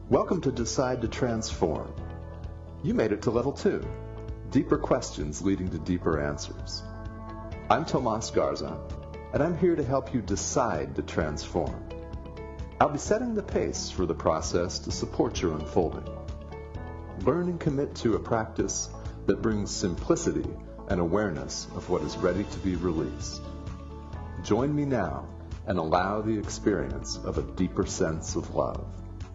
Welcome to Decide to Transform. You made it to level 2, deeper questions leading to deeper answers. I'm Tomas Garza, and I'm here to help you decide to transform. I'll be setting the pace for the process to support your unfolding. Learn and commit to a practice that brings simplicity and awareness of what is ready to be released. Join me now and allow the experience of a deeper sense of love.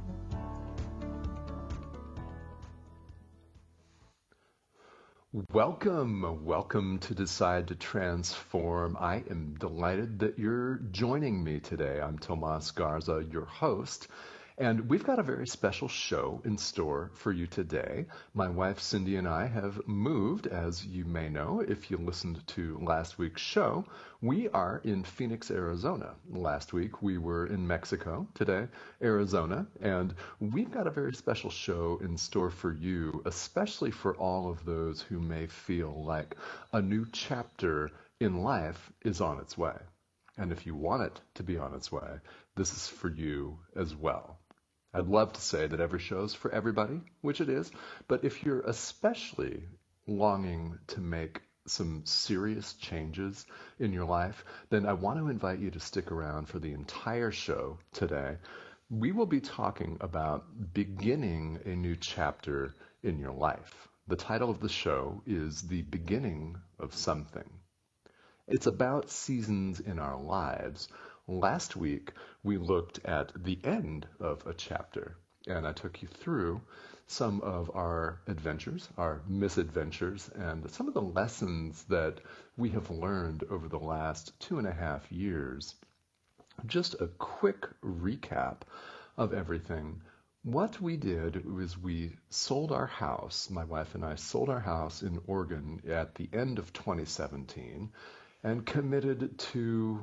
Welcome to Decide to Transform. I am delighted that you're joining me today. I'm Tomas Garza, your host, and we've got a very special show in store for you today. My wife Cindy and I have moved, as you may know if you listened to last week's show. We are in Phoenix, Arizona. Last week we were in Mexico, today Arizona, and we've got a very special show in store for you, especially for all of those who may feel like a new chapter in life is on its way. And if you want it to be on its way, this is for you as well. I'd love to say that every show is for everybody, which it is, but if you're especially longing to make some serious changes in your life, then I want to invite you to stick around for the entire show today. We will be talking about beginning a new chapter in your life. The title of the show is The Beginning of Something. It's about seasons in our lives. Last week, we looked at the end of a chapter, and I took you through some of our adventures, our misadventures, and some of the lessons that we have learned over the last 2.5 years. Just a quick recap of everything. What we did was we sold our house. My wife and I sold our house in Oregon at the end of 2017 and committed to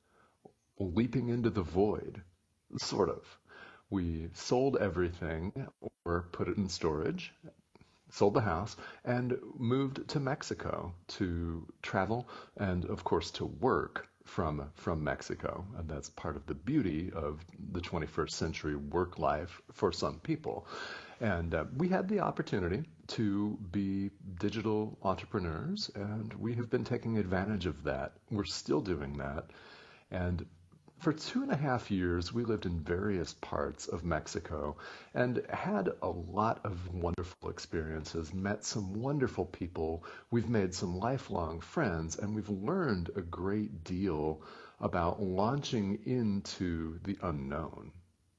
leaping into the void, sort of. We sold everything or put it in storage, sold the house, and moved to Mexico to travel and, of course, to work from Mexico. And that's part of the beauty of the 21st century work life for some people. And we had the opportunity to be digital entrepreneurs, and we have been taking advantage of that. We're still doing that. And for 2.5 years, we lived in various parts of Mexico and had a lot of wonderful experiences, met some wonderful people. We've made some lifelong friends, and we've learned a great deal about launching into the unknown,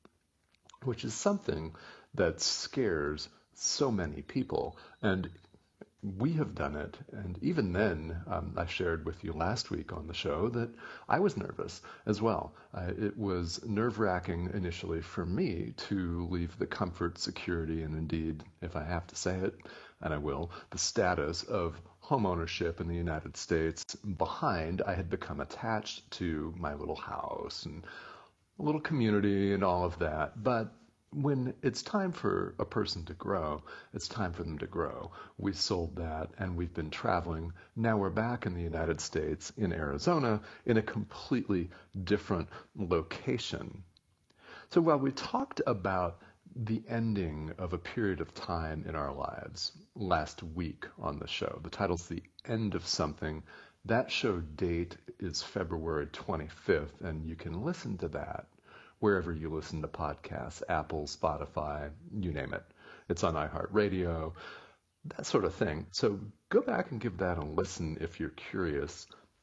which is something that scares so many people. And we have done it, and even then, I shared with you last week on the show that I was nervous as well. It was nerve-wracking initially for me to leave the comfort, security, and indeed, if I have to say it, and I will, the status of homeownership in the United States behind. I had become attached to my little house and a little community and all of that, but when it's time for a person to grow, it's time for them to grow. We sold that, and we've been traveling. Now we're back in the United States, in Arizona, in a completely different location. So while we talked about the ending of a period of time in our lives last week on the show, the title's The End of Something. That show date is February 25th, and you can listen to that wherever you listen to podcasts, Apple, Spotify, you name it. It's on iHeartRadio, that sort of thing. So go back and give that a listen if you're curious.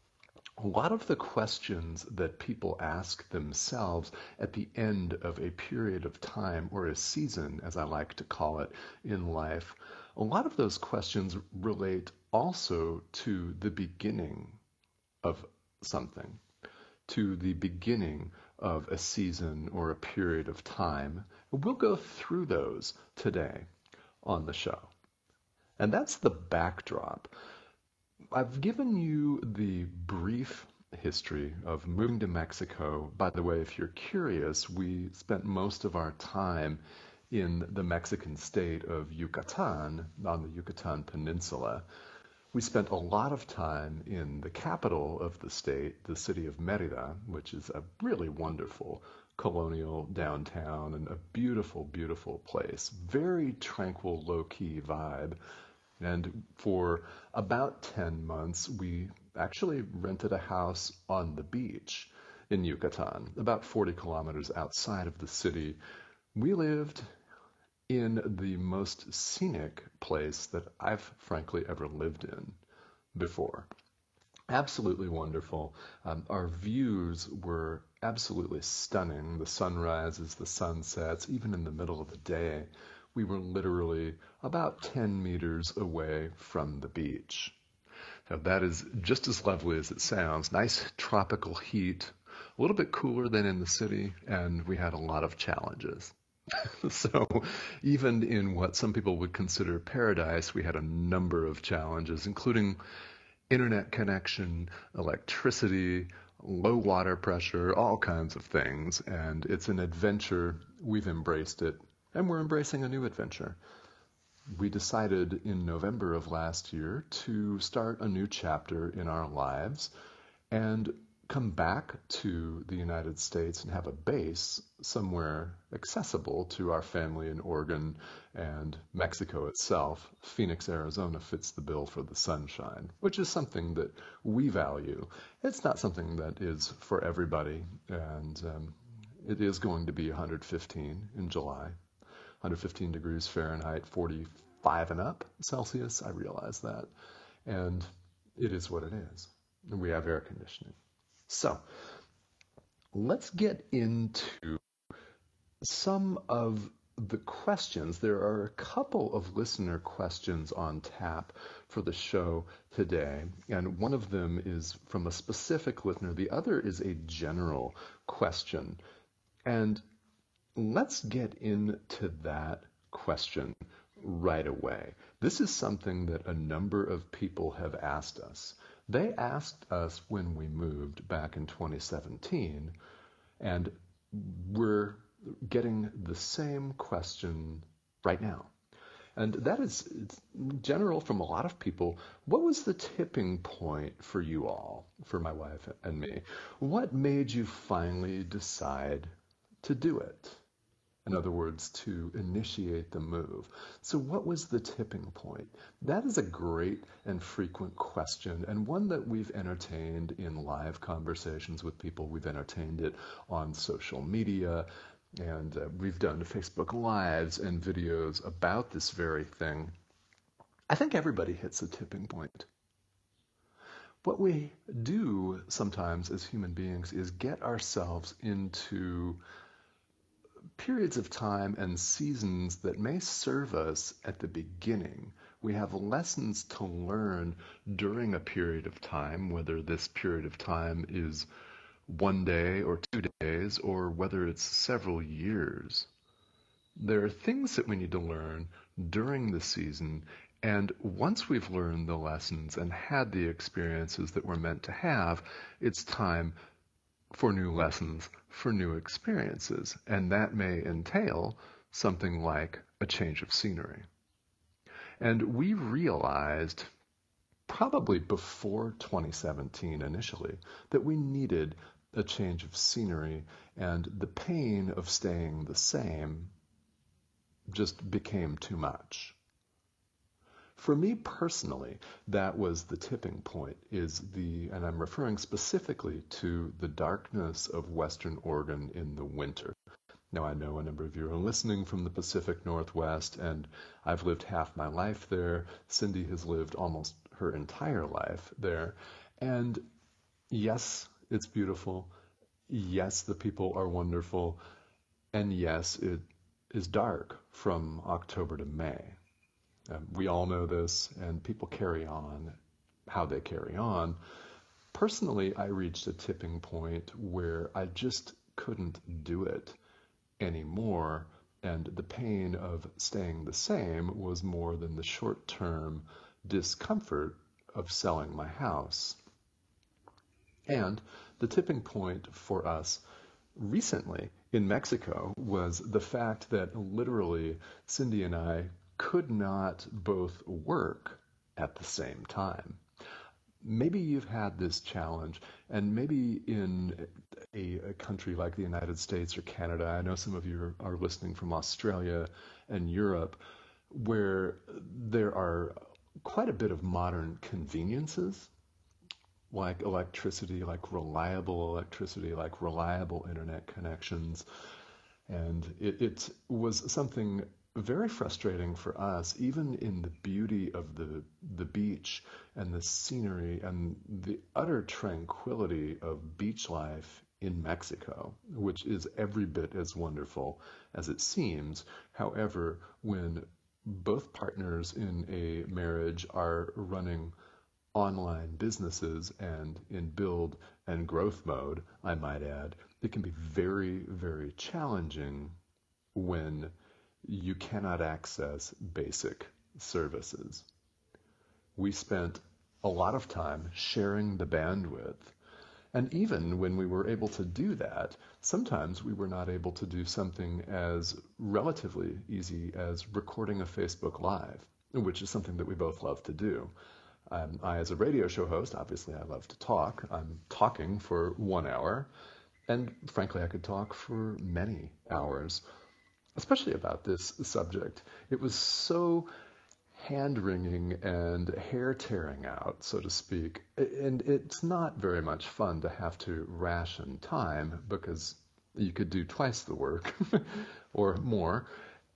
A lot of the questions that people ask themselves at the end of a period of time, or a season, as I like to call it, in life, a lot of those questions relate also to the beginning of something, to the beginning of a season or a period of time. We'll go through those today on the show. And that's the backdrop. I've given you the brief history of moving to Mexico. By the way, if you're curious, we spent most of our time in the Mexican state of Yucatan, on the Yucatan Peninsula. We spent a lot of time in the capital of the state, the city of Mérida, which is a really wonderful colonial downtown and a beautiful, beautiful place. Very tranquil, low-key vibe. And for about 10 months, we actually rented a house on the beach in Yucatan, about 40 kilometers outside of the city. We lived in the most scenic place that I've frankly ever lived in before. Absolutely wonderful. Our views were absolutely stunning. The sunrises, the sunsets, even in the middle of the day. We were literally about 10 meters away from the beach. Now, that is just as lovely as it sounds. Nice tropical heat, a little bit cooler than in the city, and we had a lot of challenges. So, even in what some people would consider paradise, we had a number of challenges, including internet connection, electricity, low water pressure, all kinds of things. And it's an adventure. We've embraced it, and we're embracing a new adventure. We decided in November of last year to start a new chapter in our lives and come back to the United States and have a base somewhere accessible to our family in Oregon and Mexico itself. Phoenix, Arizona fits the bill for the sunshine, which is something that we value. It's not something that is for everybody, and it is going to be 115 in July. 115 degrees Fahrenheit, 45 and up Celsius. I realize that. And it is what it is. And we have air conditioning. So let's get into some of the questions. There are a couple of listener questions on tap for the show today, and one of them is from a specific listener. The other is a general question. And let's get into that question right away. This is something that a number of people have asked us. They asked us when we moved back in 2017, and we're getting the same question right now. And that is general from a lot of people. What was the tipping point for you all, for my wife and me? What made you finally decide to do it? In other words, to initiate the move. So what was the tipping point? That is a great and frequent question, and one that we've entertained in live conversations with people. We've entertained it on social media, and we've done Facebook Lives and videos about this very thing. I think everybody hits a tipping point. What we do sometimes as human beings is get ourselves into periods of time and seasons that may serve us at the beginning. We have lessons to learn during a period of time, whether this period of time is 1 day or 2 days, or whether it's several years. There are things that we need to learn during the season, and once we've learned the lessons and had the experiences that we're meant to have, it's time for new lessons, for new experiences, and that may entail something like a change of scenery. And we realized probably before 2017 initially that we needed a change of scenery, and the pain of staying the same just became too much. For me personally, that was the tipping point, and I'm referring specifically to the darkness of Western Oregon in the winter. Now, I know a number of you are listening from the Pacific Northwest, and I've lived half my life there. Cindy has lived almost her entire life there. And yes, it's beautiful. Yes, the people are wonderful. And yes, it is dark from October to May. We all know this, and people carry on how they carry on. Personally, I reached a tipping point where I just couldn't do it anymore, and the pain of staying the same was more than the short-term discomfort of selling my house. And the tipping point for us recently in Mexico was the fact that literally Cindy and I could not both work at the same time. Maybe you've had this challenge, and maybe in a country like the United States or Canada, I know some of you are listening from Australia and Europe, where there are quite a bit of modern conveniences like electricity, like reliable internet connections. And it was something very frustrating for us, even in the beauty of the beach and the scenery and the utter tranquility of beach life in Mexico, which is every bit as wonderful as it seems. However, when both partners in a marriage are running online businesses and in build and growth mode, I might add, it can be very, very challenging when you cannot access basic services. We spent a lot of time sharing the bandwidth. And even when we were able to do that, sometimes we were not able to do something as relatively easy as recording a Facebook Live, which is something that we both love to do. I, as a radio show host, obviously I love to talk. I'm talking for 1 hour, and frankly, I could talk for many hours, especially about this subject. It was so hand-wringing and hair-tearing out, so to speak, and it's not very much fun to have to ration time because you could do twice the work or more.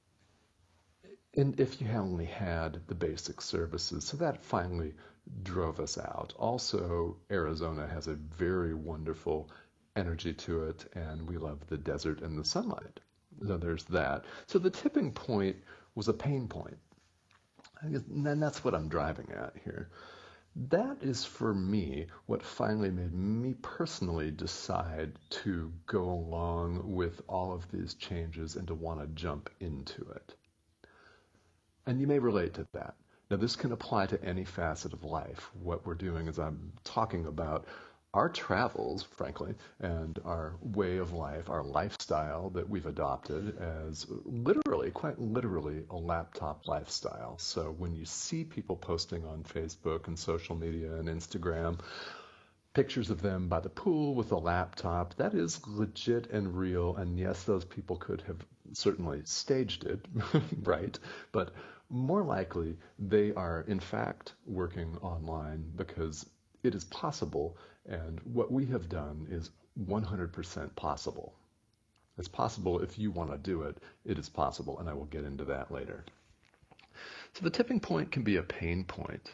And if you only had the basic services, so that finally drove us out. Also, Arizona has a very wonderful energy to it, and we love the desert and the sunlight. So there's that. So the tipping point was a pain point. And that's what I'm driving at here. That is for me what finally made me personally decide to go along with all of these changes and to want to jump into it. And you may relate to that. Now, this can apply to any facet of life. What we're doing is I'm talking about our travels, frankly, and our way of life, our lifestyle that we've adopted as literally, quite literally, a laptop lifestyle. So when you see people posting on Facebook and social media and Instagram, pictures of them by the pool with a laptop, that is legit and real. And yes, those people could have certainly staged it, right? But more likely, they are in fact working online because it is possible, and what we have done is 100% possible. It's possible if you want to do it, it is possible, and I will get into that later. So the tipping point can be a pain point.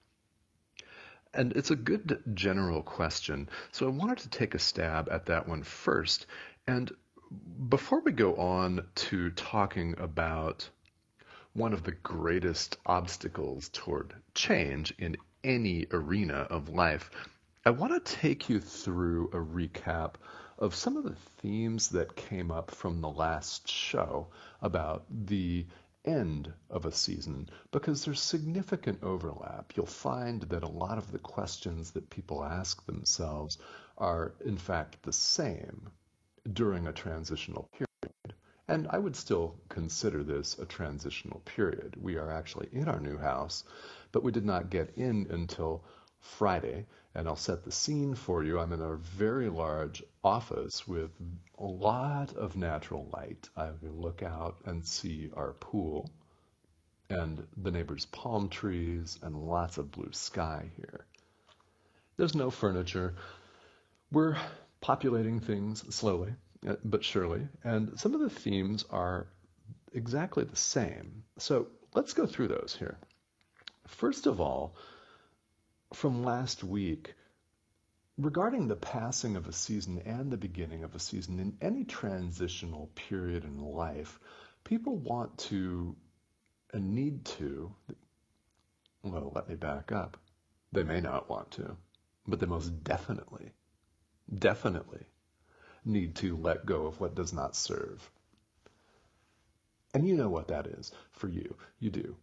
And it's a good general question, so I wanted to take a stab at that one first. And before we go on to talking about one of the greatest obstacles toward change in any arena of life, I want to take you through a recap of some of the themes that came up from the last show about the end of a season, because there's significant overlap. You'll find that a lot of the questions that people ask themselves are in fact the same during a transitional period. And I would still consider this a transitional period. We are actually in our new house, but we did not get in until Friday. And I'll set the scene for you. I'm in a very large office with a lot of natural light. I can look out and see our pool and the neighbors' palm trees and lots of blue sky here. There's no furniture. We're populating things slowly but surely, and some of the themes are exactly the same. So let's go through those here. First of all, from last week, regarding the passing of a season and the beginning of a season in any transitional period in life, people want to and need to, well, let me back up. They may not want to, but they most definitely need to let go of what does not serve. And you know what that is for you. You do.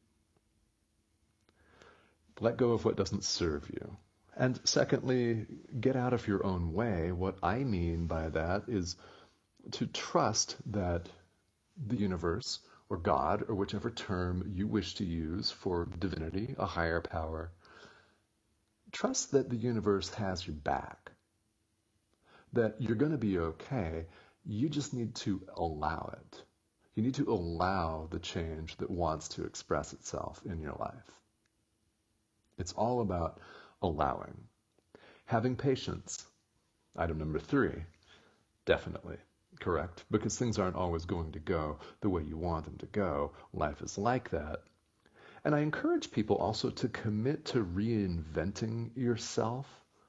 Let go of what doesn't serve you. And secondly, get out of your own way. What I mean by that is to trust that the universe or God, or whichever term you wish to use for divinity, a higher power, trust that the universe has your back. that you're going to be okay. You just need to allow it. You need to allow the change that wants to express itself in your life. It's all about allowing. Having patience. Item number 3, definitely correct, because things aren't always going to go the way you want them to go. Life is like that. And I encourage people also to commit to reinventing yourself.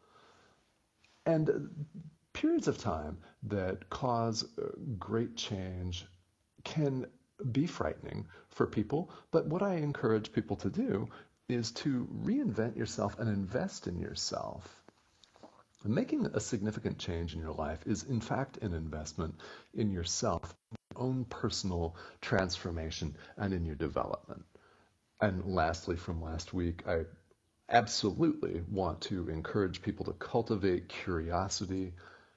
And periods of time that cause great change can be frightening for people, but what I encourage people to do is to reinvent yourself and invest in yourself. Making a significant change in your life is, in fact, an investment in yourself, your own personal transformation, and in your development. And lastly, from last week, I absolutely want to encourage people to cultivate curiosity,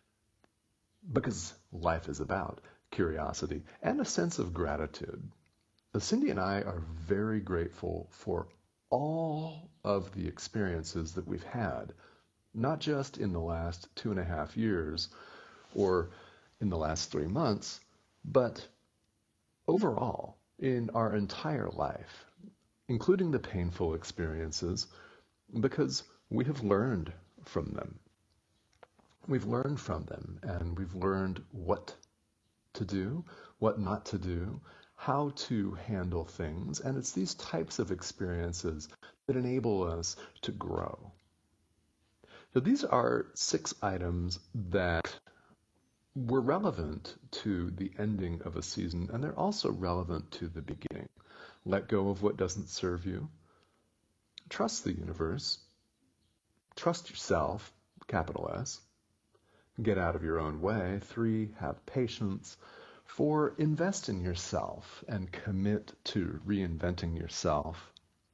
because life is about curiosity and a sense of gratitude. Cindy and I are very grateful for all of the experiences that we've had, not just in the last 2.5 years or in the last 3 months, but overall in our entire life, including the painful experiences, because we have learned from them. We've learned from them, and we've learned what to do, what not to do, how to handle things, and it's these types of experiences that enable us to grow. So these are 6 items that were relevant to the ending of a season, and they're also relevant to the beginning. Let go of what doesn't serve you. Trust the universe. Trust yourself, capital S. Get out of your own way. 3, have patience. 4, invest in yourself and commit to reinventing yourself.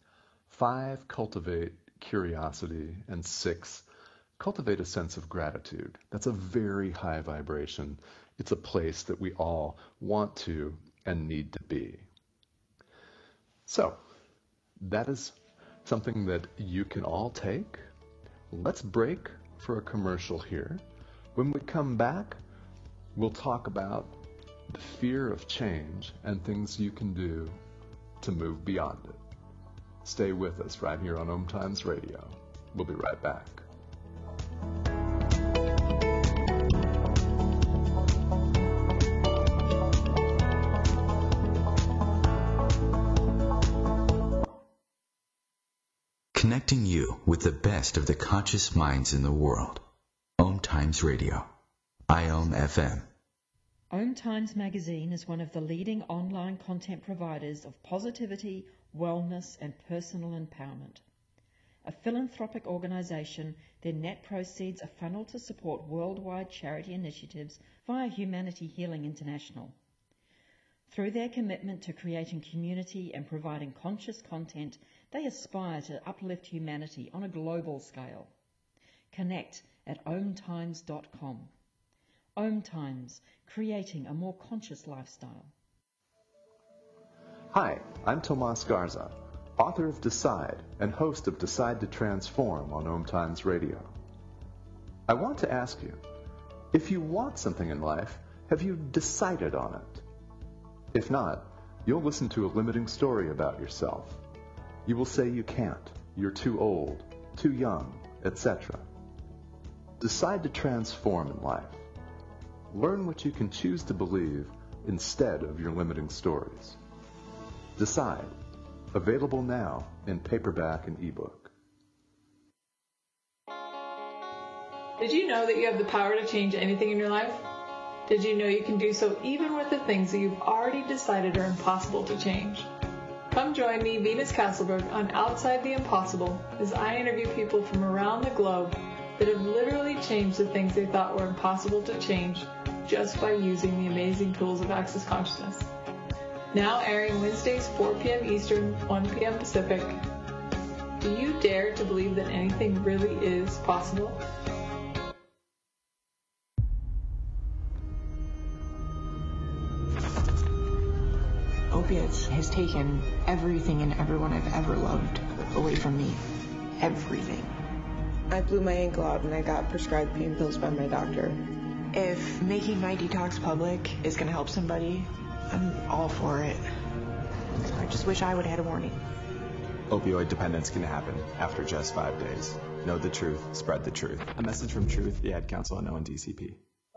5, cultivate curiosity. And 6, cultivate a sense of gratitude. That's a very high vibration. It's a place that we all want to and need to be. So, that is something that you can all take. Let's break for a commercial here. When we come back, we'll talk about the fear of change and things you can do to move beyond it. Stay with us right here on Om Times Radio. We'll be right back. Connecting you with the best of the conscious minds in the world. Om Times Radio. IOM FM. Om Times Magazine is one of the leading online content providers of positivity, wellness and personal empowerment. A philanthropic organisation, their net proceeds are funneled to support worldwide charity initiatives via Humanity Healing International. Through their commitment to creating community and providing conscious content, they aspire to uplift humanity on a global scale. Connect at omtimes.com. Om Times, creating a more conscious lifestyle. Hi, I'm Tomas Garza, author of Decide and host of Decide to Transform on Om Times Radio. I want to ask you, if you want something in life, have you decided on it? If not, you'll listen to a limiting story about yourself. You will say you can't, you're too old, too young, etc. Decide to transform in life. Learn what you can choose to believe instead of your limiting stories. Decide. Available now in paperback and ebook. Did you know that you have the power to change anything in your life? Did you know you can do so even with the things that you've already decided are impossible to change? Come join me, Venus Castleberg, on Outside the Impossible as I interview people from around the globe that have literally changed the things they thought were impossible to change just by using the amazing tools of Access Consciousness. Now airing Wednesdays 4 p.m. Eastern, 1 p.m. Pacific. Do you dare to believe that anything really is possible? Opiates has taken everything and everyone I've ever loved away from me. Everything. I blew my ankle out and I got prescribed pain pills by my doctor. If making my detox public is going to help somebody, I'm all for it. I just wish I would have had a warning. Opioid dependence can happen after just 5 days. Know the truth, spread the truth. A message from Truth, the Ad Council, and ONDCP.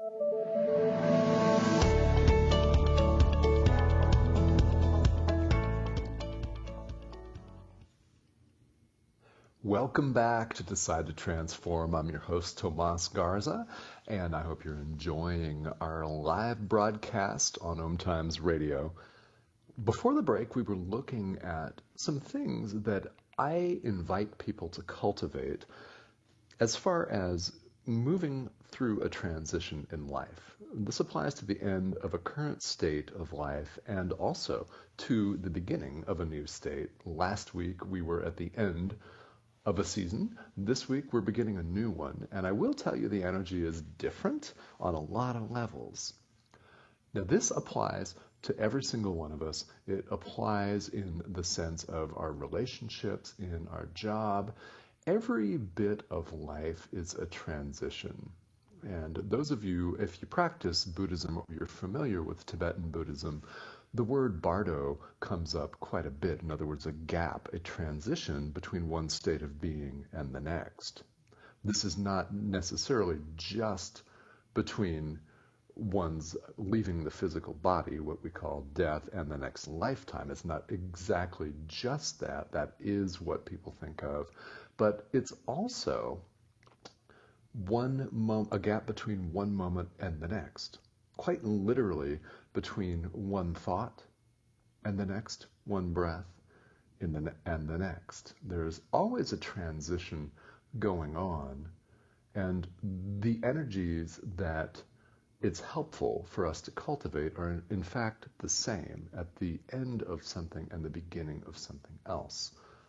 Welcome back to Decide to Transform. I'm your host, Tomas Garza, and I hope you're enjoying our live broadcast on Om Times Radio. Before the break, we were looking at some things that I invite people to cultivate as far as moving through a transition in life. This applies to the end of a current state of life and also to the beginning of a new state. Last week, we were at the end of a season. This week, we're beginning a new one. And I will tell you the energy is different on a lot of levels. Now, this applies to every single one of us. It applies in the sense of our relationships, in our job. Every bit of life is a transition. And those of you, if you practice Buddhism or you're familiar with Tibetan Buddhism, the word bardo comes up quite a bit. In other words, a gap, a transition between one state of being and the next. This is not necessarily just between one's leaving the physical body, what we call death, and the next lifetime. It's not exactly just that. That is what people think of. But it's also a gap between one moment and the next. Quite literally between one thought and the next, one breath and the next. There's always a transition going on. And the energies that it's helpful for us to cultivate are in fact the same at the end of something and the beginning of something else.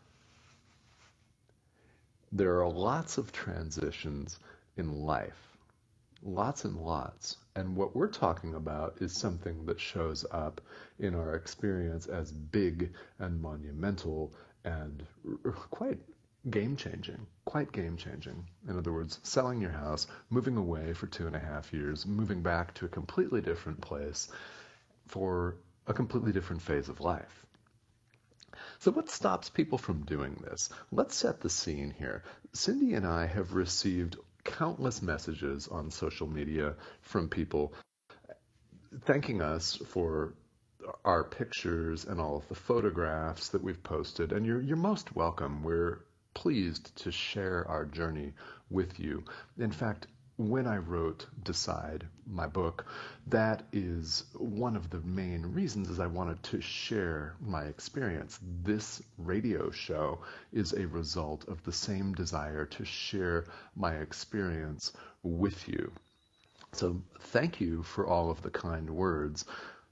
There are lots of transitions in life, lots and lots. And what we're talking about is something that shows up in our experience as big and monumental and quite game-changing. In other words, selling your house, moving away for 2.5 years, moving back to a completely different place for a completely different phase of life. So what stops people from doing this? Let's set the scene here. Cindy and I have received countless messages on social media from people thanking us for our pictures and all of the photographs that we've posted. And you're most welcome. We're pleased to share our journey with you. In fact, when I wrote Decide, my book, that is one of the main reasons is I wanted to share my experience. This radio show is a result of the same desire to share my experience with you. So thank you for all of the kind words.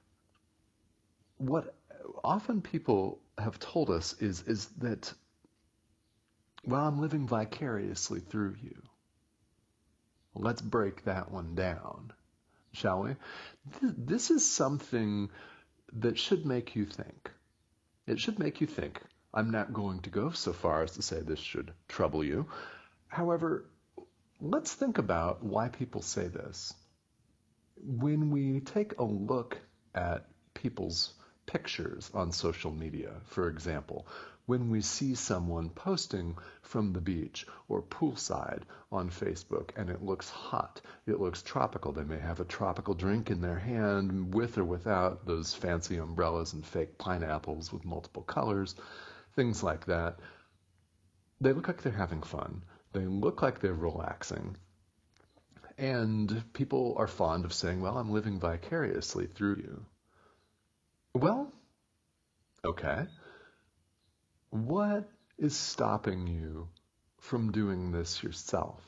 What often people have told us is that, well, I'm living vicariously through you. Let's break that one down, shall we? This is something that should make you think. It should make you think. I'm not going to go so far as to say this should trouble you. However, let's think about why people say this. When we take a look at people's pictures on social media, for example, when we see someone posting from the beach or poolside on Facebook and it looks hot, it looks tropical, they may have a tropical drink in their hand with or without those fancy umbrellas and fake pineapples with multiple colors, things like that. They look like they're having fun. They look like they're relaxing. And people are fond of saying, well, I'm living vicariously through you. Well, okay. What is stopping you from doing this yourself?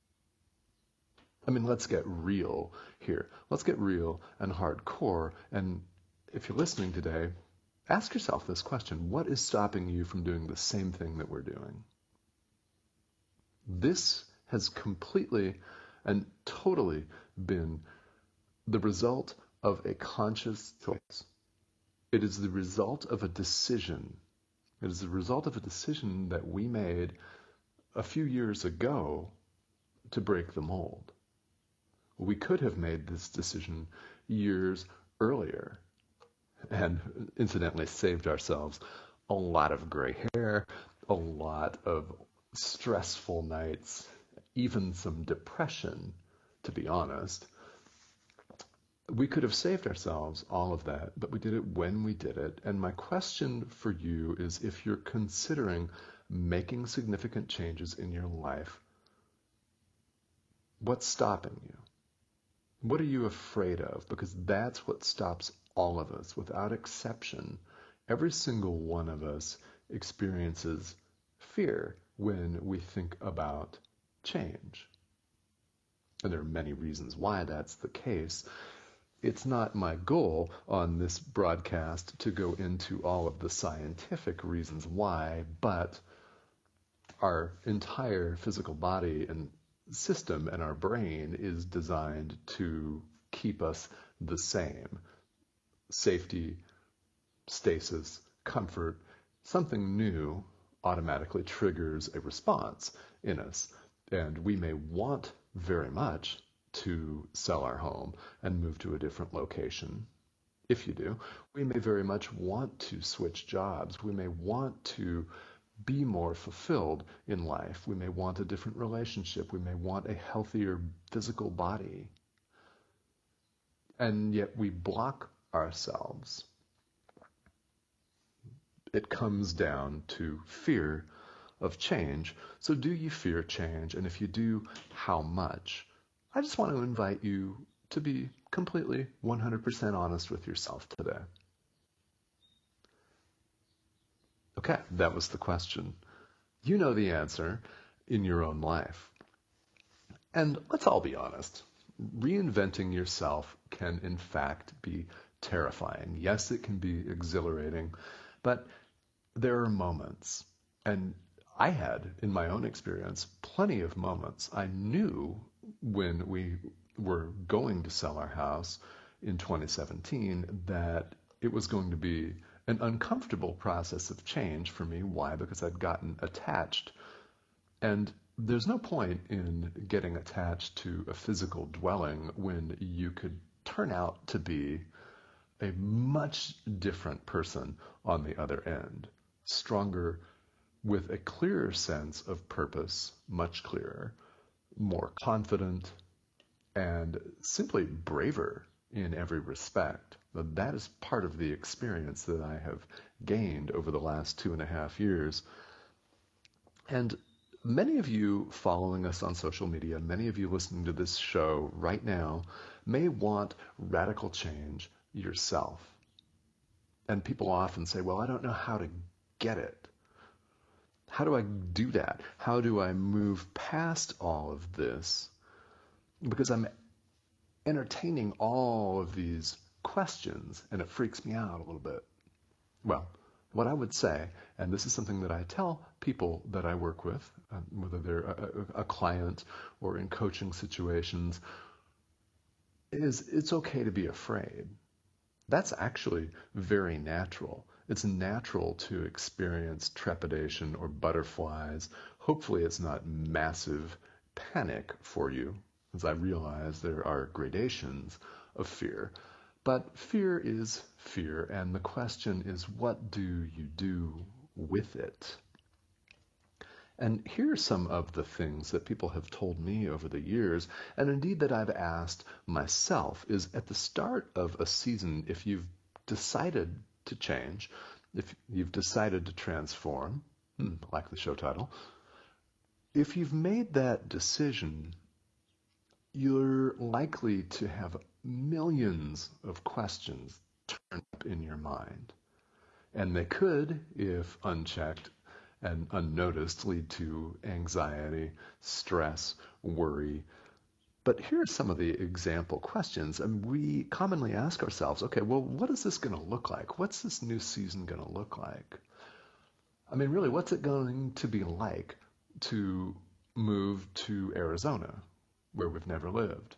I mean, let's get real here. Let's get real and hardcore. And if you're listening today, ask yourself this question. What is stopping you from doing the same thing that we're doing? This has completely and totally been the result of a conscious choice. It is the result of a decision. It is the result of a decision that we made a few years ago to break the mold. We could have made this decision years earlier and incidentally saved ourselves a lot of gray hair, a lot of stressful nights, even some depression, to be honest. We could have saved ourselves all of that, but we did it when we did it. And my question for you is, if you're considering making significant changes in your life, what's stopping you? What are you afraid of? Because that's what stops all of us, without exception. Every single one of us experiences fear when we think about change. And there are many reasons why that's the case. It's not my goal on this broadcast to go into all of the scientific reasons why, but our entire physical body and system and our brain is designed to keep us the same. Safety, stasis, comfort, something new automatically triggers a response in us. And we may want very much to sell our home and move to a different location. If you do, we may very much want to switch jobs. We may want to be more fulfilled in life. We may want a different relationship. We may want a healthier physical body. And yet we block ourselves. It comes down to fear of change. So do you fear change? And if you do, how much? I just want to invite you to be completely 100% honest with yourself today. Okay, that was the question. You know the answer in your own life. And let's all be honest. Reinventing yourself can, in fact, be terrifying. Yes, it can be exhilarating, but there are moments, and I had, in my own experience, plenty of moments. I knew when we were going to sell our house in 2017 that it was going to be an uncomfortable process of change for me. Why? Because I'd gotten attached. And there's no point in getting attached to a physical dwelling when you could turn out to be a much different person on the other end. Stronger, with a clearer sense of purpose, much clearer, more confident, and simply braver in every respect. That is part of the experience that I have gained over the last 2.5 years. And many of you following us on social media, many of you listening to this show right now, may want radical change yourself. And people often say, well, I don't know how to get it. How do I do that? How do I move past all of this? Because I'm entertaining all of these questions, and it freaks me out a little bit. Well, what I would say, and this is something that I tell people that I work with, whether they're a client or in coaching situations, is it's okay to be afraid. That's actually very natural. It's natural to experience trepidation or butterflies. Hopefully it's not massive panic for you, as I realize there are gradations of fear. But fear is fear, and the question is, what do you do with it? And here are some of the things that people have told me over the years, and indeed that I've asked myself, is at the start of a season, if you've decided to change, if you've decided to transform, like the show title, if you've made that decision, you're likely to have millions of questions turned up in your mind. And they could, if unchecked and unnoticed, lead to anxiety, stress, worry. But here are some of the example questions. And we commonly ask ourselves, okay, well, what is this going to look like? What's this new season going to look like? I mean, really, what's it going to be like to move to Arizona, where we've never lived?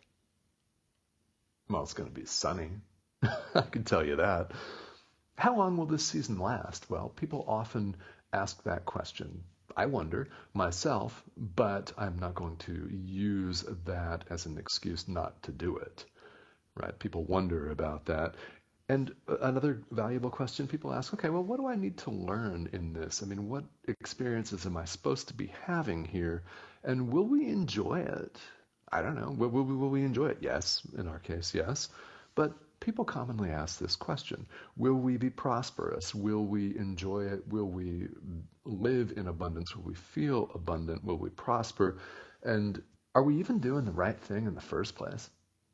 Well, it's going to be sunny. I can tell you that. How long will this season last? Well, people often ask that question. I wonder myself, but I'm not going to use that as an excuse not to do it, right? People wonder about that. And another valuable question people ask, okay, well, what do I need to learn in this? I mean, what experiences am I supposed to be having here? And will we enjoy it? I don't know. Will we enjoy it? Yes, in our case, yes. But people commonly ask this question. Will we be prosperous? Will we enjoy it? Will we live in abundance? Will we feel abundant? Will we prosper? And are we even doing the right thing in the first place?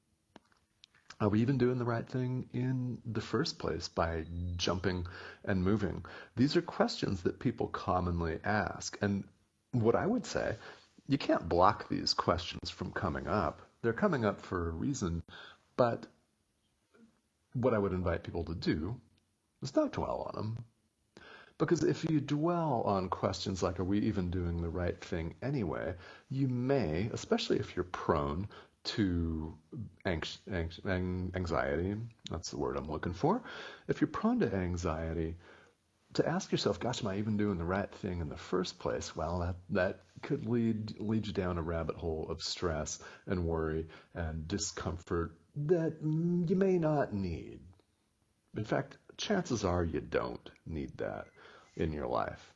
Are we even doing the right thing in the first place by jumping and moving? These are questions that people commonly ask. And what I would say, you can't block these questions from coming up. They're coming up for a reason. But what I would invite people to do is not dwell on them. Because if you dwell on questions like, are we even doing the right thing anyway, you may, especially if you're prone to anxiety, that's the word I'm looking for. If you're prone to anxiety, to ask yourself, gosh, am I even doing the right thing in the first place? Well, that could lead you down a rabbit hole of stress and worry and discomfort that you may not need. In fact, chances are you don't need that in your life.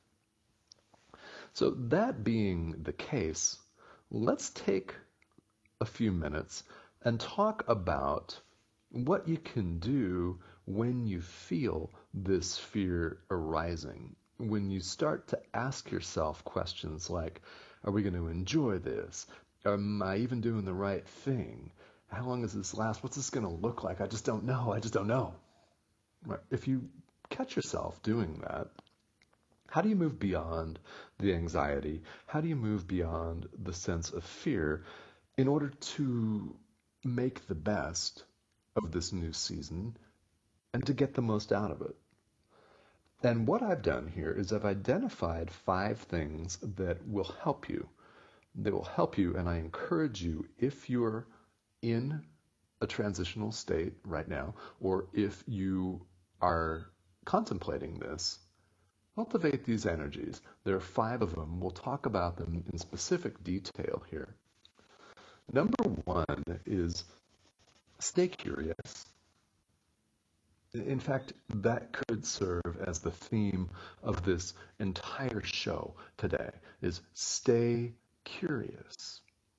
So that being the case, let's take a few minutes and talk about what you can do when you feel this fear arising. When you start to ask yourself questions like, are we going to enjoy this? Am I even doing the right thing? How long does this last? What's this going to look like? I just don't know. I just don't know. Right? If you catch yourself doing that, how do you move beyond the anxiety? How do you move beyond the sense of fear in order to make the best of this new season and to get the most out of it? And what I've done here is I've identified 5 things that will help you. They will help you, and I encourage you, if you're in a transitional state right now, or if you are contemplating this, cultivate these energies. There are 5 of them. We'll talk about them in specific detail here. Number 1 is stay curious. In fact, that could serve as the theme of this entire show today, is stay curious.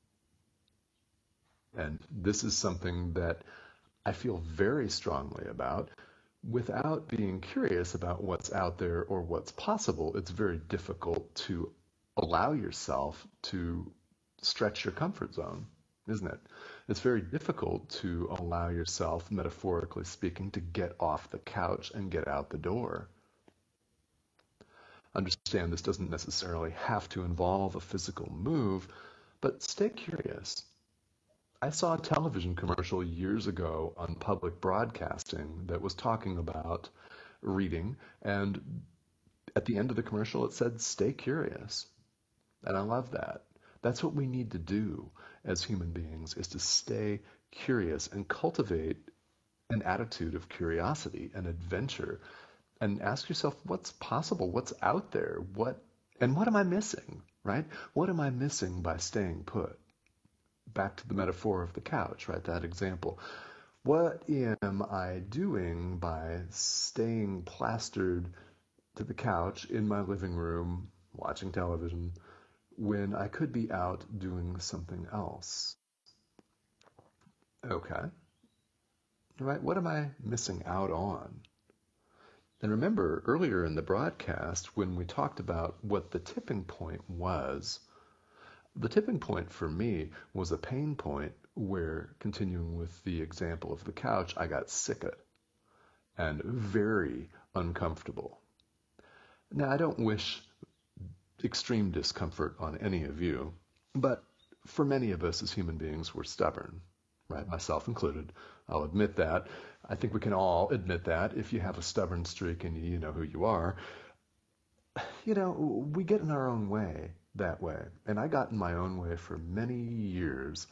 And this is something that I feel very strongly about. Without being curious about what's out there or what's possible, it's very difficult to allow yourself to stretch your comfort zone, isn't it? It's very difficult to allow yourself, metaphorically speaking, to get off the couch and get out the door. Understand this doesn't necessarily have to involve a physical move, but stay curious. I saw a television commercial years ago on public broadcasting that was talking about reading, and at the end of the commercial it said, stay curious. And I love that. That's what we need to do as human beings, is to stay curious and cultivate an attitude of curiosity and adventure, and ask yourself what's possible, what's out there, what am I missing, right? What am I missing by staying put? Back to the metaphor of the couch, right? That example. What am I doing by staying plastered to the couch in my living room, watching television, when I could be out doing something else? Okay. Right? What am I missing out on? And remember, earlier in the broadcast, when we talked about what the tipping point was, the tipping point for me was a pain point where, continuing with the example of the couch, I got sick of it and very uncomfortable. Now, I don't wish extreme discomfort on any of you, but for many of us as human beings, we're stubborn, right? Myself included. I'll admit that. I think we can all admit that. If you have a stubborn streak and you know who you are, we get in our own way that way. And I got in my own way for many years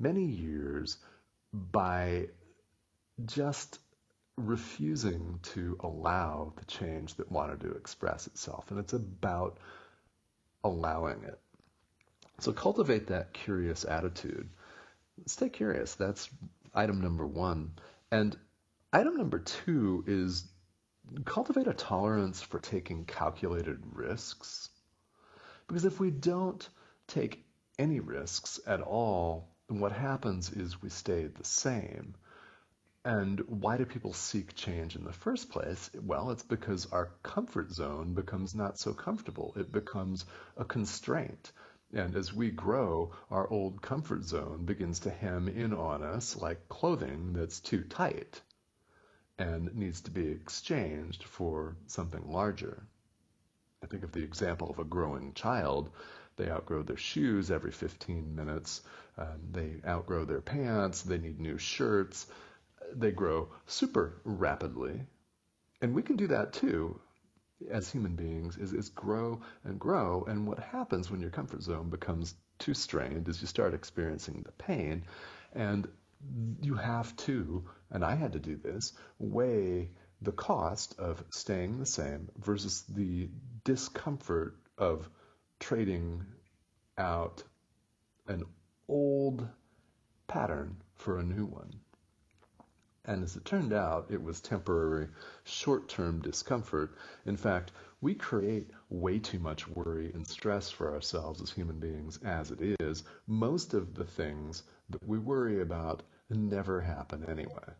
by just refusing to allow the change that wanted to express itself. And it's about allowing it. So cultivate that curious attitude. Stay curious. That's item number 1. And item number 2 is cultivate a tolerance for taking calculated risks. Because if we don't take any risks at all, then what happens is we stay the same. And why do people seek change in the first place? Well, it's because our comfort zone becomes not so comfortable. It becomes a constraint. And as we grow, our old comfort zone begins to hem in on us like clothing that's too tight and needs to be exchanged for something larger. I think of the example of a growing child. They outgrow their shoes every 15 minutes. They outgrow their pants. They need new shirts. They grow super rapidly. And we can do that too as human beings, is grow and grow. And what happens when your comfort zone becomes too strained is you start experiencing the pain. And you have to, and I had to do this, weigh the cost of staying the same versus the discomfort of trading out an old pattern for a new one. And as it turned out, it was temporary, short-term discomfort. In fact, we create way too much worry and stress for ourselves as human beings as it is. Most of the things that we worry about never happen anyway.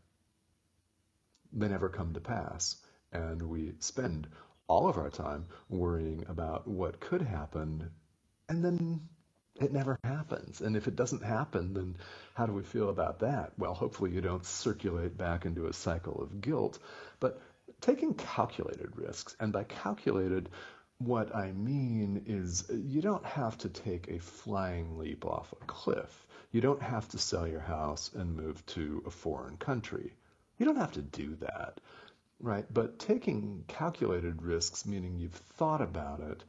They never come to pass. And we spend all of our time worrying about what could happen, and then it never happens. And if it doesn't happen, then how do we feel about that? Well, hopefully you don't circulate back into a cycle of guilt. But taking calculated risks, and by calculated, what I mean is you don't have to take a flying leap off a cliff. You don't have to sell your house and move to a foreign country. You don't have to do that, right? But taking calculated risks, meaning you've thought about it,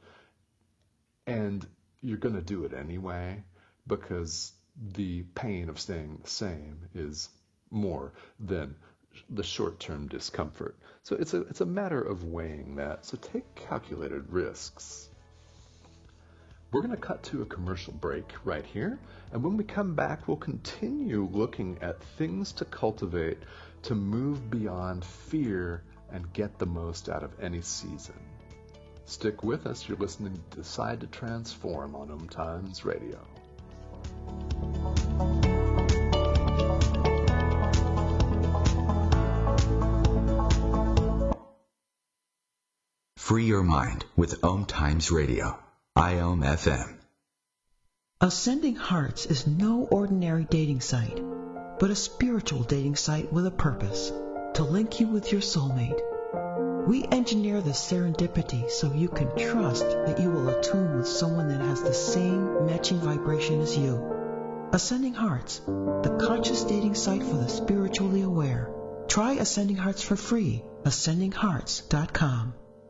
and you're going to do it anyway because the pain of staying the same is more than the short-term discomfort. So it's a matter of weighing that. So take calculated risks. We're going to cut to a commercial break right here, and when we come back, we'll continue looking at things to cultivate to move beyond fear and get the most out of any season. Stick with us. You're listening to Decide to Transform on Times Radio. Free your mind with Times Radio. IOM FM. Ascending Hearts is no ordinary dating site, but a spiritual dating site with a purpose, to link you with your soulmate. We engineer the serendipity so you can trust that you will attune with someone that has the same matching vibration as you. Ascending Hearts, the conscious dating site for the spiritually aware. Try Ascending Hearts for free. AscendingHearts.com.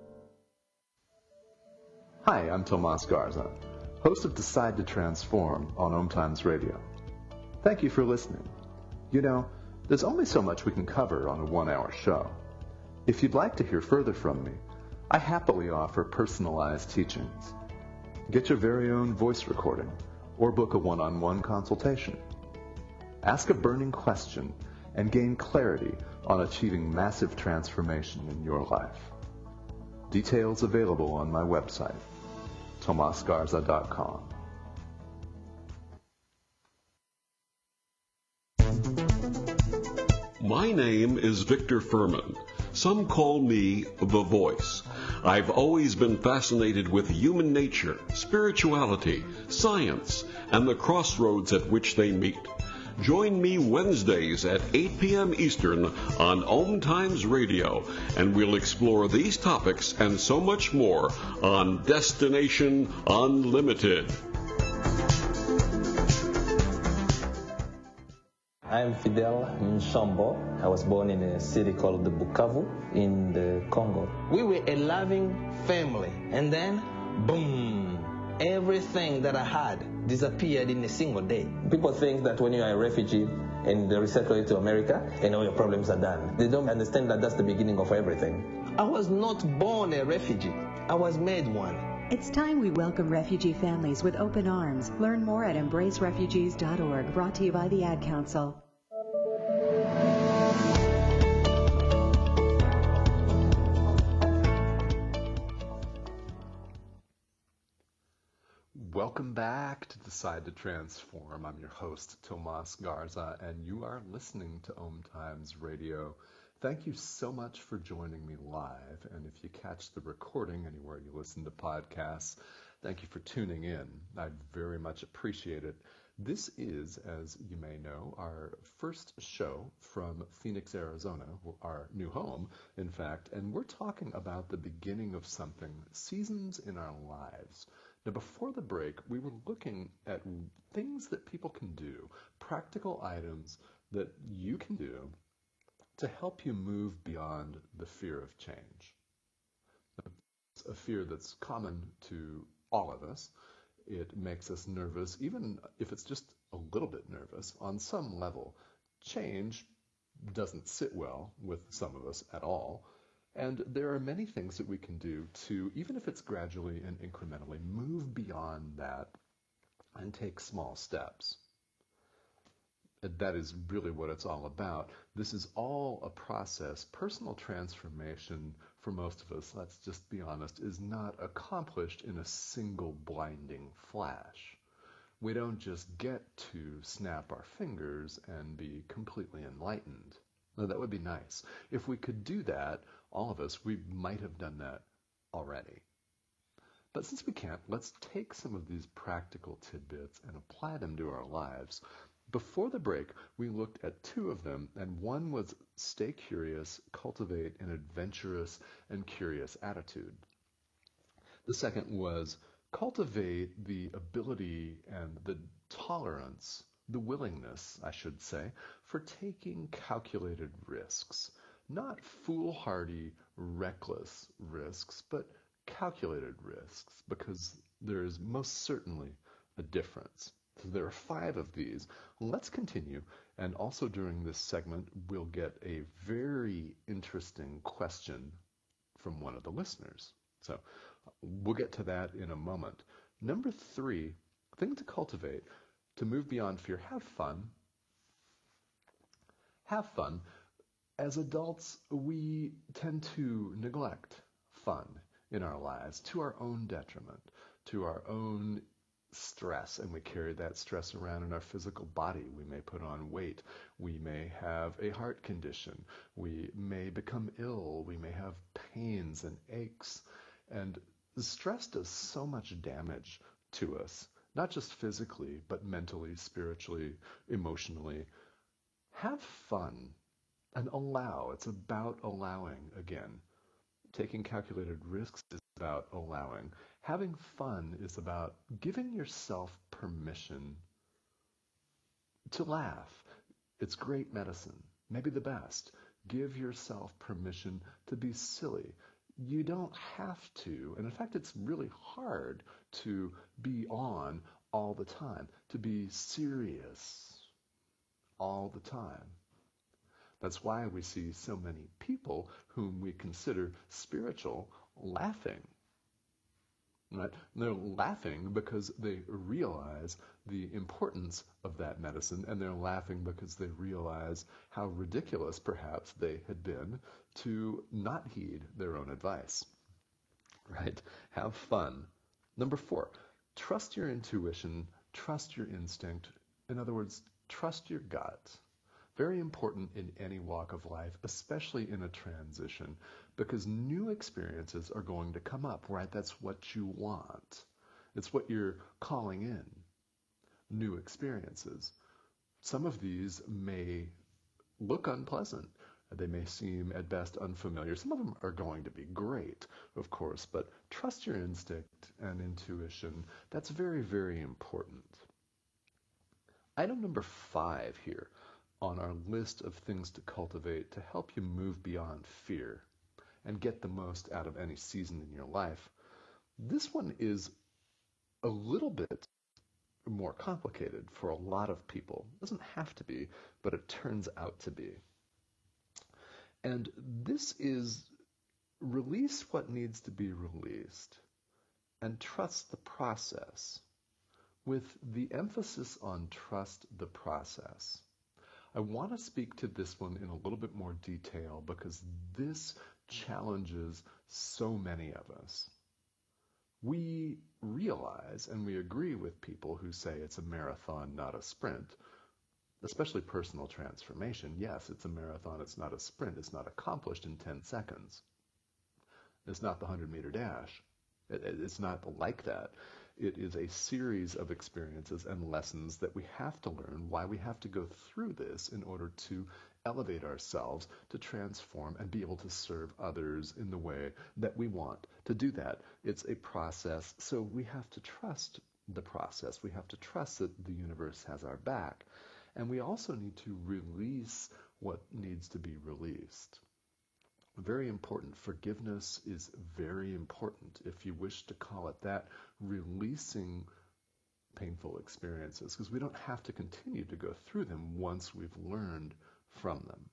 Hi, I'm Tomas Garza, host of Decide to Transform on Times Radio. Thank you for listening. You know, there's only so much we can cover on a 1-hour show. If you'd like to hear further from me, I happily offer personalized teachings. Get your very own voice recording or book a one-on-one consultation. Ask a burning question and gain clarity on achieving massive transformation in your life. Details available on my website, tomasgarza.com. My name is Victor Furman. Some call me The Voice. I've always been fascinated with human nature, spirituality, science, and the crossroads at which they meet. Join me Wednesdays at 8 p.m. Eastern on Times Radio, and we'll explore these topics and so much more on Destination Unlimited. I'm Fidel Nshambo. I was born in a city called the Bukavu in the Congo. We were a loving family, and then, boom, everything that I had disappeared in a single day. People think that when you are a refugee and they resettle you to America, and all your problems are done. They don't understand that that's the beginning of everything. I was not born a refugee. I was made one. It's time we welcome refugee families with open arms. Learn more at embracerefugees.org, brought to you by the Ad Council. Welcome back to Decide to Transform. I'm your host, Tomas Garza, and you are listening to Om Times Radio. Thank you so much for joining me live, and if you catch the recording anywhere you listen to podcasts, thank you for tuning in. I very much appreciate it. This is, as you may know, our first show from Phoenix, Arizona, our new home, in fact, and we're talking about the beginning of something, seasons in our lives. Now, before the break, we were looking at things that people can do, practical items that you can do to help you move beyond the fear of change. It's a fear that's common to all of us. It makes us nervous, even if it's just a little bit nervous. On some level, change doesn't sit well with some of us at all. And there are many things that we can do to, even if it's gradually and incrementally, move beyond that and take small steps. And that is really what it's all about. This is all a process. Personal transformation, for most of us, let's just be honest, is not accomplished in a single blinding flash. We don't just get to snap our fingers and be completely enlightened. Now, that would be nice. If we could do that, all of us, we might have done that already. But since we can't, let's take some of these practical tidbits and apply them to our lives. Before the break, we looked at two of them, and one was stay curious, cultivate an adventurous and curious attitude. The second was cultivate the ability and the tolerance, the willingness, I should say, for taking calculated risks. Not foolhardy, reckless risks, but calculated risks, because there is most certainly a difference. So there are 5 of these. Let's continue, and also during this segment, we'll get a very interesting question from one of the listeners. So we'll get to that in a moment. Number 3, thing to cultivate, to move beyond fear, have fun. Have fun. As adults, we tend to neglect fun in our lives to our own detriment, to our own stress, and we carry that stress around in our physical body. We may put on weight. We may have a heart condition. We may become ill. We may have pains and aches. And stress does so much damage to us, not just physically, but mentally, spiritually, emotionally. Have fun. And allow. It's about allowing again. Taking calculated risks is about allowing. Having fun is about giving yourself permission to laugh. It's great medicine, maybe the best. Give yourself permission to be silly. You don't have to, and in fact it's really hard to be on all the time, to be serious all the time. That's why we see so many people whom we consider spiritual laughing. Right? They're laughing because they realize the importance of that medicine, and they're laughing because they realize how ridiculous perhaps they had been to not heed their own advice. Right? Have fun. Number 4, trust your intuition, trust your instinct. In other words, trust your gut. Very important in any walk of life, especially in a transition, because new experiences are going to come up, right? That's what you want. It's what you're calling in, new experiences. Some of these may look unpleasant. They may seem at best unfamiliar. Some of them are going to be great, of course, but trust your instinct and intuition. That's very, very important. Item number 5 here on our list of things to cultivate to help you move beyond fear and get the most out of any season in your life. This one is a little bit more complicated for a lot of people. It doesn't have to be, but it turns out to be. And this is release what needs to be released and trust the process, with the emphasis on trust the process. I want to speak to this one in a little bit more detail because this challenges so many of us. We realize and we agree with people who say it's a marathon, not a sprint, especially personal transformation. Yes, it's a marathon, it's not a sprint. It's not accomplished in 10 seconds. It's not the 100-meter dash. It's not like that. It is a series of experiences and lessons that we have to learn, why we have to go through this in order to elevate ourselves, to transform and be able to serve others in the way that we want to do that. It's a process, so we have to trust the process. We have to trust that the universe has our back. And we also need to release what needs to be released. Very important. Forgiveness is very important, if you wish to call it that, releasing painful experiences, because we don't have to continue to go through them once we've learned from them.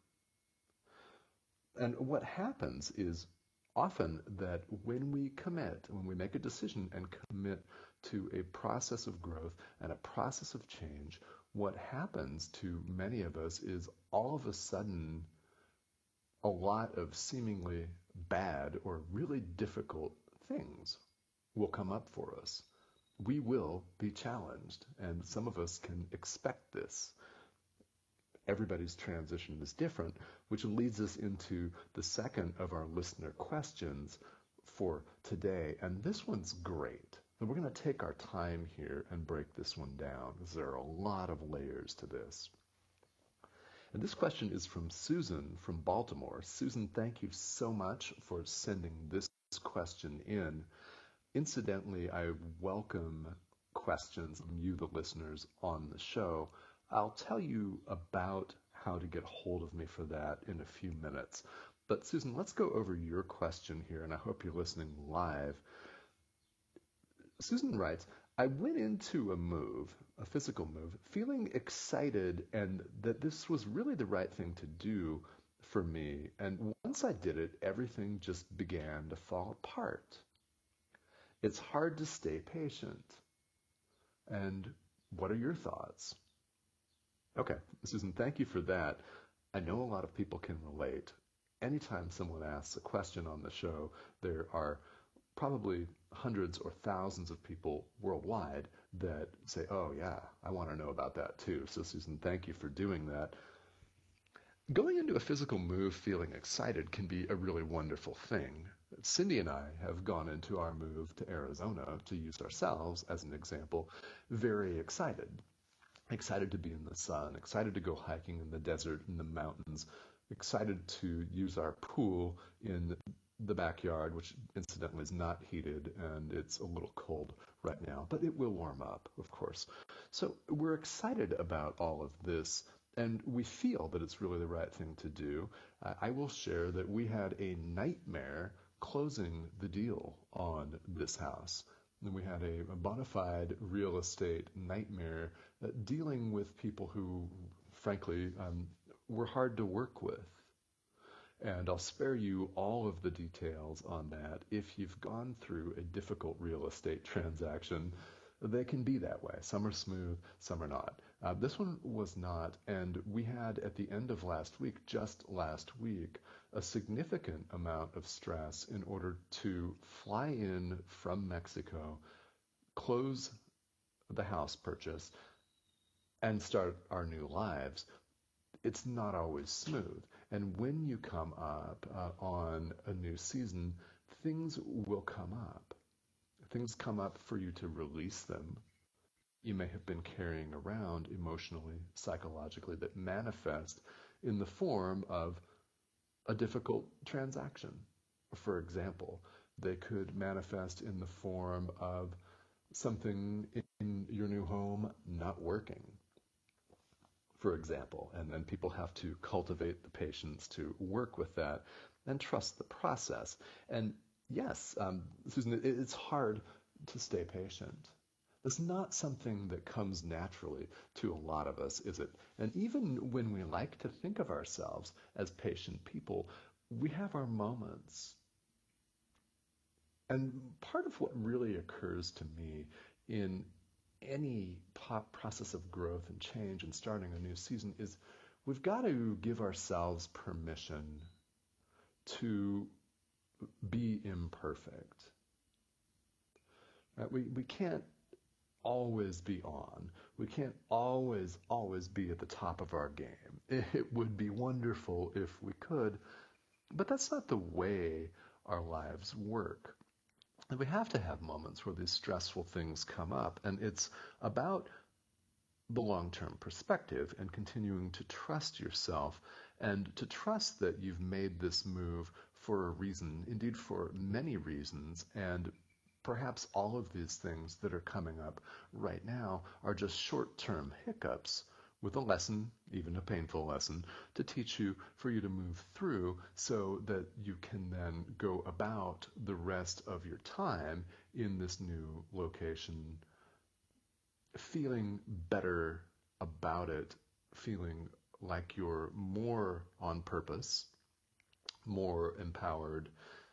And what happens is often that when we commit, when we make a decision and commit to a process of growth and a process of change, what happens to many of us is all of a sudden a lot of seemingly bad or really difficult things will come up for us. We will be challenged, and some of us can expect this. Everybody's transition is different, which leads us into the second of our listener questions for today, and this one's great. And we're going to take our time here and break this one down, because there are a lot of layers to this. And this question is from Susan from Baltimore. Susan, thank you so much for sending this question in. Incidentally, I welcome questions from you, the listeners, on the show. I'll tell you about how to get hold of me for that in a few minutes. But Susan, let's go over your question here, and I hope you're listening live. Susan writes, I went into a move, a physical move, feeling excited and that this was really the right thing to do for me. And once I did it, everything just began to fall apart. It's hard to stay patient. And what are your thoughts? Okay, Susan, thank you for that. I know a lot of people can relate. Anytime someone asks a question on the show, there are probably hundreds or thousands of people worldwide that say, oh yeah, I want to know about that too. So Susan, thank you for doing that. Going into a physical move feeling excited can be a really wonderful thing. Cindy and I have gone into our move to Arizona, to use ourselves as an example, very excited. Excited to be in the sun, excited to go hiking in the desert, in the mountains, excited to use our pool in the backyard, which incidentally is not heated, and it's a little cold right now, but it will warm up, of course. So we're excited about all of this, and we feel that it's really the right thing to do. I will share that we had a nightmare closing the deal on this house. And we had a bona fide real estate nightmare dealing with people who, frankly, were hard to work with. And I'll spare you all of the details on that. If you've gone through a difficult real estate transaction, they can be that way. Some are smooth, some are not. This one was not, and we had at the end of last week, just last week, a significant amount of stress in order to fly in from Mexico, close the house purchase, and start our new lives. It's not always smooth. And when you come up on a new season, things will come up. Things come up for you to release them. You may have been carrying around emotionally, psychologically, that manifest in the form of a difficult transaction. For example, they could manifest in the form of something in your new home not working, for example, and then people have to cultivate the patience to work with that and trust the process. And yes, Susan, it's hard to stay patient. It's not something that comes naturally to a lot of us, is it? And even when we like to think of ourselves as patient people, we have our moments. And part of what really occurs to me in any process of growth and change and starting a new season is we've got to give ourselves permission to be imperfect. Right? We can't always be on. We can't always be at the top of our game. It would be wonderful if we could, but that's not the way our lives work. And we have to have moments where these stressful things come up, and it's about the long-term perspective and continuing to trust yourself and to trust that you've made this move for a reason, indeed for many reasons, and perhaps all of these things that are coming up right now are just short-term hiccups with a lesson, even a painful lesson, to teach you, for you to move through so that you can then go about the rest of your time in this new location feeling better about it, feeling like you're more on purpose, more empowered,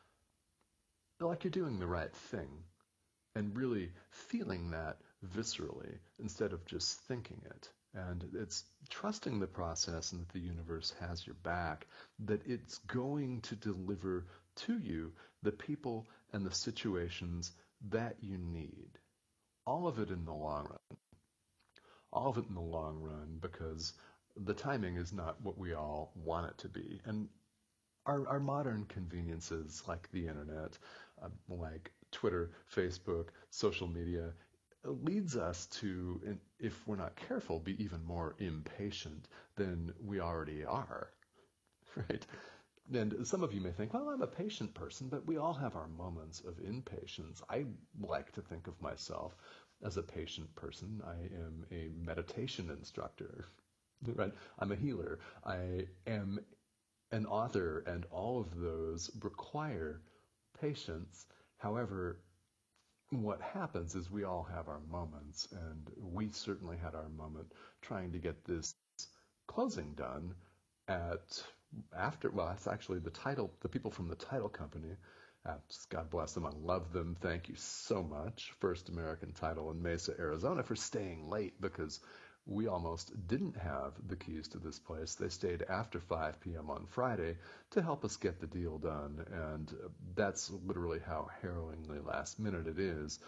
like you're doing the right thing, and really feeling that viscerally instead of just thinking it. And it's trusting the process and that the universe has your back, that it's going to deliver to you the people and the situations that you need. All of it in the long run. All of it in the long run, because the timing is not what we all want it to be. And our modern conveniences like the internet, like Twitter, Facebook, social media, leads us to, if we're not careful, be even more impatient than we already are, right? And some of you may think, well, I'm a patient person, but we all have our moments of impatience. I like to think of myself as a patient person. I am a meditation instructor, right? I'm a healer. I am an author, and all of those require patience. However, what happens is we all have our moments, and we certainly had our moment trying to get this closing done it's actually the people from the title company, God bless them, I love them, thank you so much, First American Title in Mesa, Arizona, for staying late, because we almost didn't have the keys to this place. They stayed after 5 p.m. on Friday to help us get the deal done, and that's literally how harrowingly last minute it is.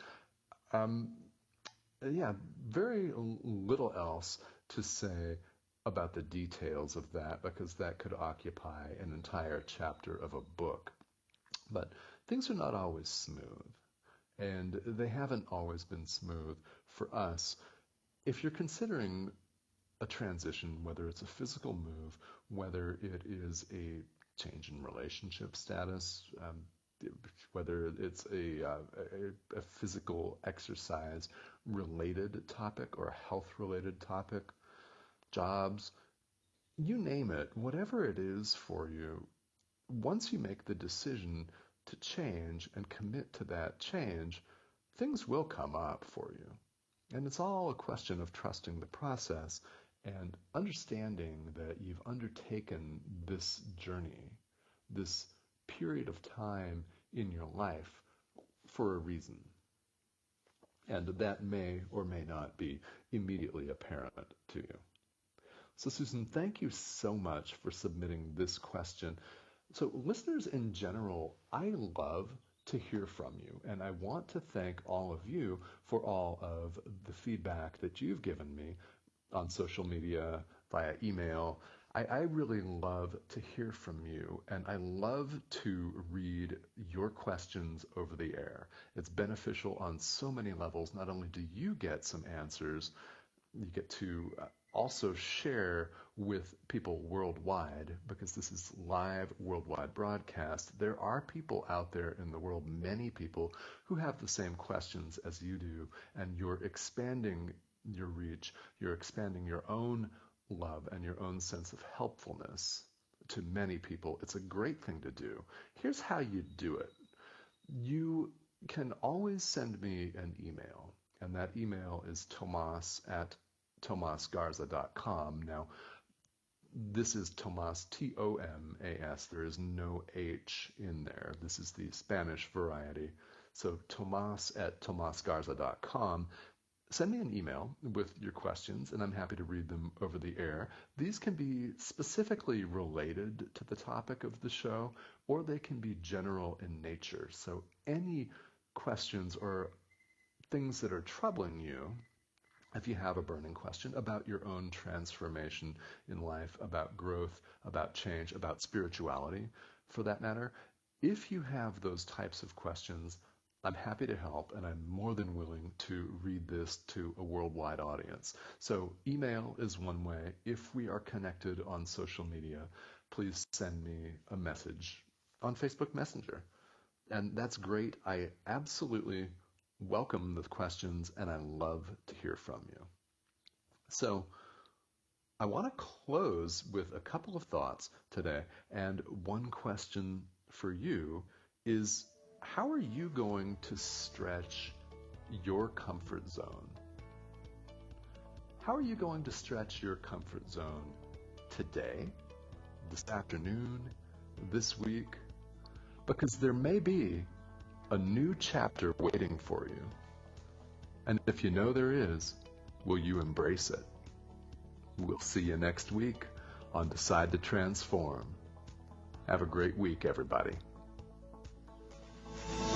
Very little else to say about the details of that, because that could occupy an entire chapter of a book. But things are not always smooth, and they haven't always been smooth for us. If you're considering a transition, whether it's a physical move, whether it is a change in relationship status, whether it's a physical exercise related topic or a health related topic, jobs, you name it, whatever it is for you, once you make the decision to change and commit to that change, things will come up for you. And it's all a question of trusting the process and understanding that you've undertaken this journey, this period of time in your life for a reason. And that may or may not be immediately apparent to you. So Susan, thank you so much for submitting this question. So listeners in general, I love to hear from you, and I want to thank all of you for all of the feedback that you've given me on social media, via email. I really love to hear from you, and I love to read your questions over the air. It's beneficial on so many levels. Not only do you get some answers, you get to also share with people worldwide, because this is live worldwide broadcast. There are people out there in the world, many people, who have the same questions as you do, and you're expanding your reach, you're expanding your own love and your own sense of helpfulness to many people. It's a great thing to do. Here's how you do it. You can always send me an email, and that email is tomas@tomasgarza.com. Now, this is Tomas, Tomas. There is no H in there. This is the Spanish variety. So tomas@tomasgarza.com. Send me an email with your questions, and I'm happy to read them over the air. These can be specifically related to the topic of the show, or they can be general in nature. So any questions or things that are troubling you, if you have a burning question about your own transformation in life, about growth, about change, about spirituality, for that matter, if you have those types of questions, I'm happy to help, and I'm more than willing to read this to a worldwide audience. So email is one way. If we are connected on social media, please send me a message on Facebook Messenger. And that's great. I absolutely welcome the questions, and I love to hear from you. So I want to close with a couple of thoughts today, and one question for you is, how are you going to stretch your comfort zone? How are you going to stretch your comfort zone today, this afternoon, this week? Because there may be a new chapter waiting for you. And if you know there is, will you embrace it? We'll see you next week on Decide to Transform. Have a great week, everybody.